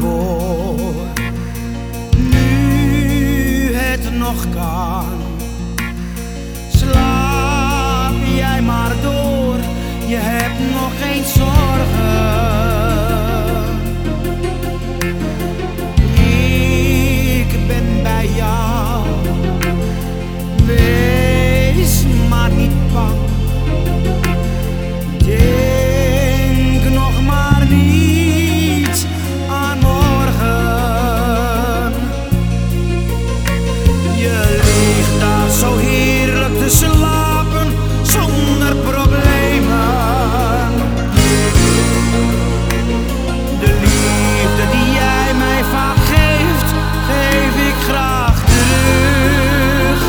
door. Nu het nog kan, slaap jij maar door. Je hebt nog geen zorgen. Ik ben bij jou. Wees maar niet bang. Denk nog maar niet aan morgen. Je ligt daar zo heerlijk te slapen zonder problemen. De liefde die jij mij vaak geeft, geef ik graag terug.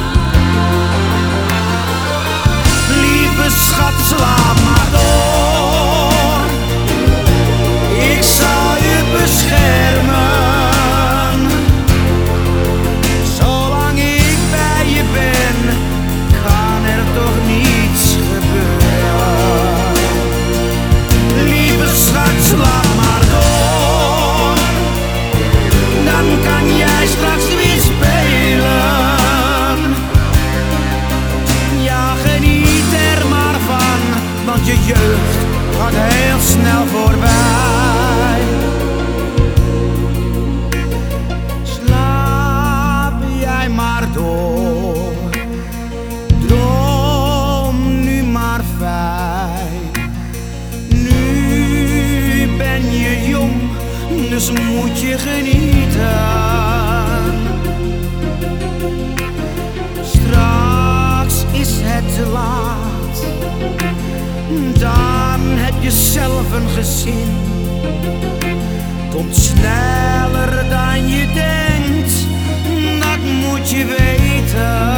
Lieve schat, slaap maar door. Ik zal je beschermen. Zolang ik bij je ben, kan er toch niets gebeuren. Lieve schat, slaap maar door. Dan kan jij straks weer spelen. Ja, geniet er maar van, want je jeugd gaat heel snel voorbij. Slaap jij maar door. Droom nu maar fijn. Nu ben je jong, dus moet je genieten. Straks is het te laat, dan heb je zelf een gezin. Komt sneller dan je denkt, dat moet je weten.